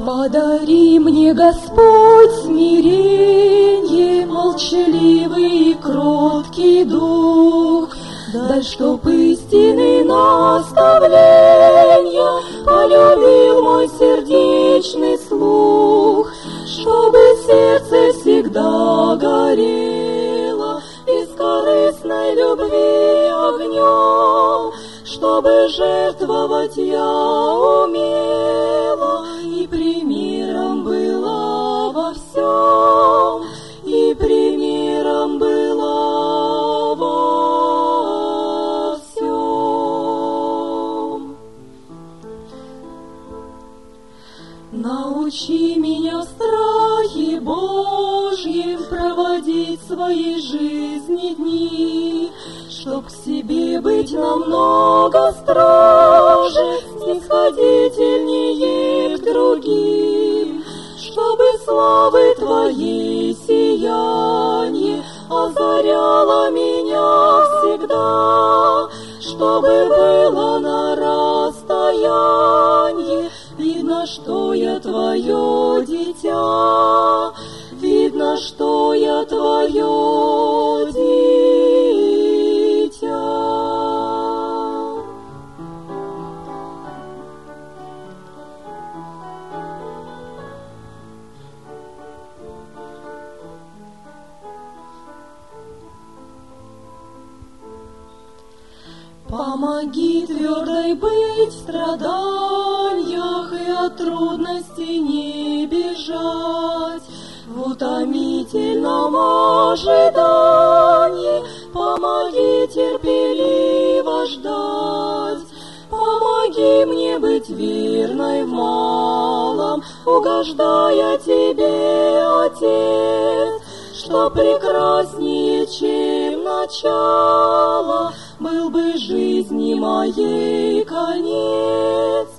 Подари мне, Господь, смиренье, молчаливый и кроткий дух, дай, чтоб истинные наставления полюбил мой сердечный слух, чтобы сердце всегда горело бескорыстной любви огнем, чтобы жертвовать я умела и примером была во всем, и примером была во всем. Научи меня в страхе Божьем проводить свои жизни дни, чтоб к себе быть намного строже, снисходительнее к другим, чтобы славы Твоей сияние озаряло меня всегда, чтобы было на расстоянии видно, что я Твое дитя, видно, что я Твое дитя. Помоги твердой быть в страданиях и от трудностей не бежать. В утомительном ожидании помоги терпеливо ждать. Помоги мне быть верной в малом, угождая Тебе, Отец, что прекраснее, чем начало, был бы жизни моей конец,